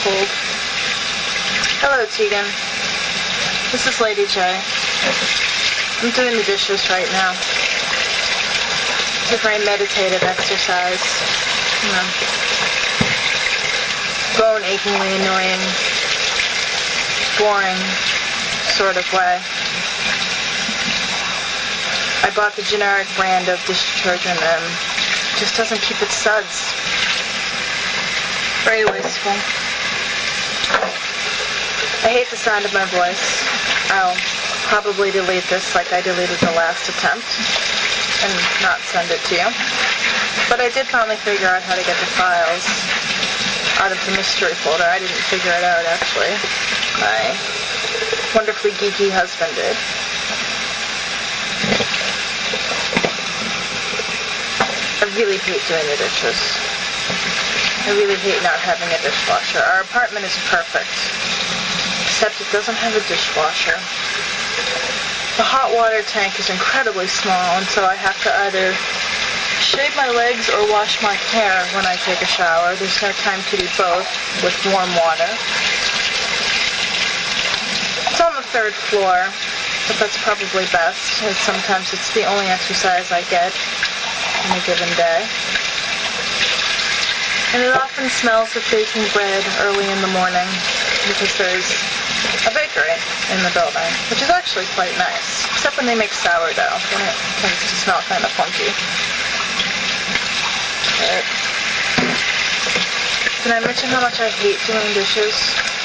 cold. Hello, Tegan. This is Lady J. I'm doing the dishes right now. It's a very meditative exercise. You know, bone achingly annoying, boring sort of way. I bought the generic brand of dish detergent and it just doesn't keep its suds. Very wasteful. I hate the sound of my voice. I'll probably delete this like I deleted the last attempt and not send it to you. But I did finally figure out how to get the files out of the mystery folder. I didn't figure it out, actually. My wonderfully geeky husband did. I really hate doing the dishes. I really hate not having a dishwasher. Our apartment is perfect, except it doesn't have a dishwasher. The hot water tank is incredibly small, and so I have to either shave my legs or wash my hair when I take a shower. There's no time to do both with warm water. It's on the 3rd floor, but that's probably best. Sometimes it's the only exercise I get on a given day. And it often smells of baking bread early in the morning because there's a bakery in the building, which is actually quite nice, except when they make sourdough, then it tends to smell kind of funky. But did I mention how much I hate doing dishes?